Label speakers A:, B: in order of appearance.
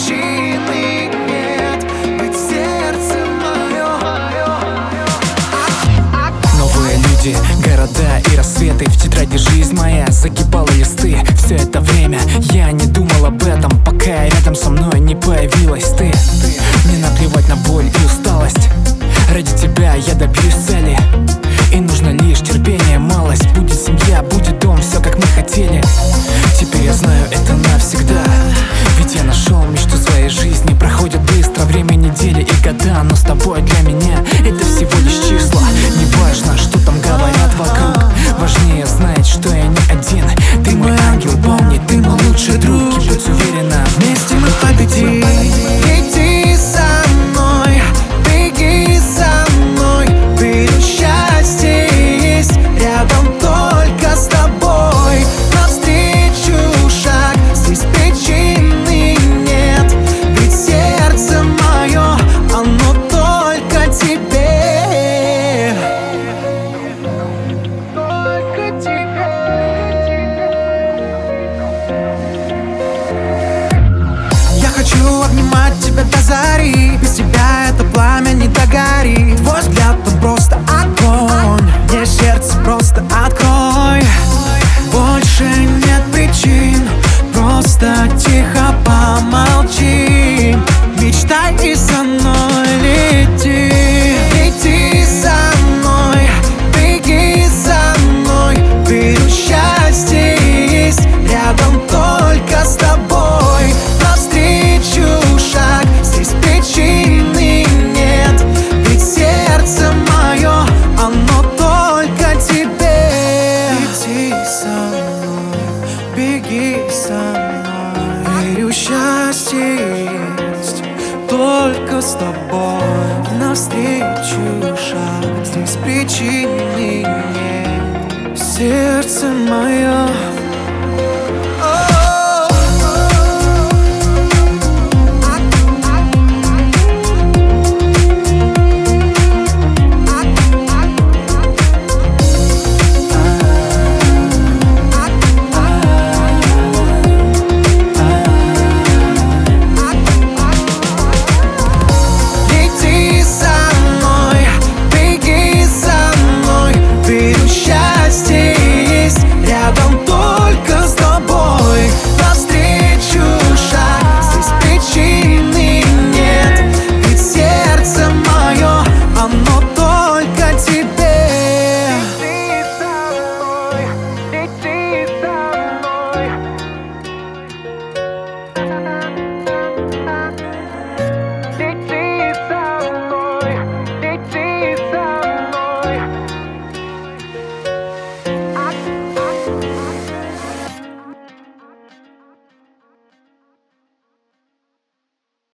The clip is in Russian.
A: причины нет, ведь сердце мое.
B: Новые люди, города и рассветы. В тетради жизнь моя загибала листы. Все это время я не думал об этом, пока рядом со мной не появилась ты. Мне наплевать на боль и усталость. Ради тебя я добьюсь цели. И нужно лишь терпение, малость. Будет семья, будет дом, все как мы хотели. Теперь я знаю это навсегда, ведь я нашел мечту своей жизни. Проходит быстро время, недели и года, но с тобой для меня это всего лишь числа. Не важно, что там говорят вокруг, важнее знать, что я не один. Ты мой ангел, помни, ты мой лучший друг. И будь уверена,
A: Вместе мы победим. Иди со мной, беги за мной. Верю, счастье есть рядом только с тобой. Навстречу шаг, здесь причины нет, ведь сердце мое, оно только тебе. Только тебе. Я хочу обнимать тебя до зари. Без тебя это пламя не догорит. Твой взгляд, он просто огонь. Мне сердце просто открой. Больше нет причин, просто тихо помолчи. Мечтай и со мной лети. Лети за мной, беги за мной. Верю, счастье есть рядом только с тобой. Навстречу шаг, здесь причины нет, ведь сердце мое, оно только тебе. Иди со мной, беги со мной. Верю, счастье есть только с тобой. Навстречу шаг, здесь причины нет, сердце мое.